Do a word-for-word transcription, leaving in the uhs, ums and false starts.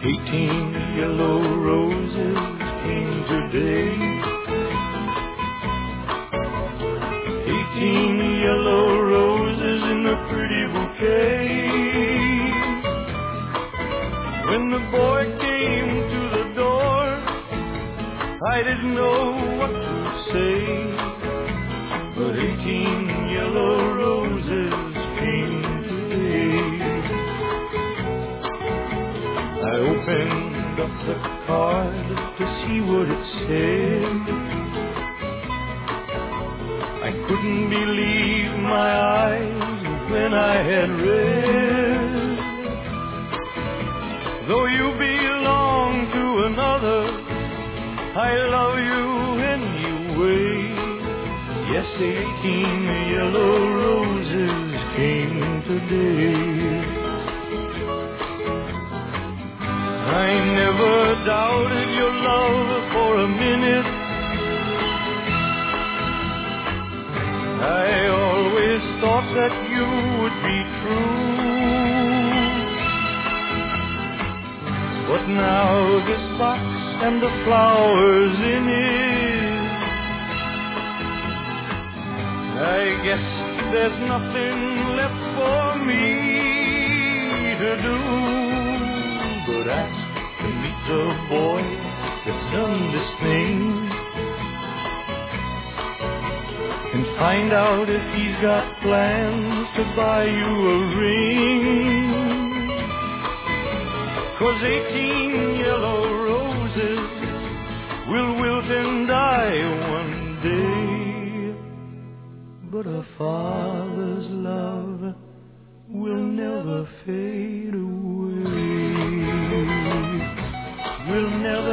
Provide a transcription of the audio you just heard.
Eighteen yellow roses came today. Eighteen yellow roses in a pretty bouquet. When the boy came to the door, I didn't know what to say, but eighteen yellow roses came today. I opened up the card to see what it said. I couldn't believe my eyes when I had read. Though you belong to another, I love you anyway. Yes, eighteen yellow roses came today. I never doubted your love for a minute. I always thought that you would be true. But now this box and the flowers in it, I guess there's nothing left for me to do but ask to meet the boy that's done this thing, and find out if he's got plans to buy you a ring. 'Cause eighteen yellow roses will wilt and die one day, but a father's love will never fade away. Will never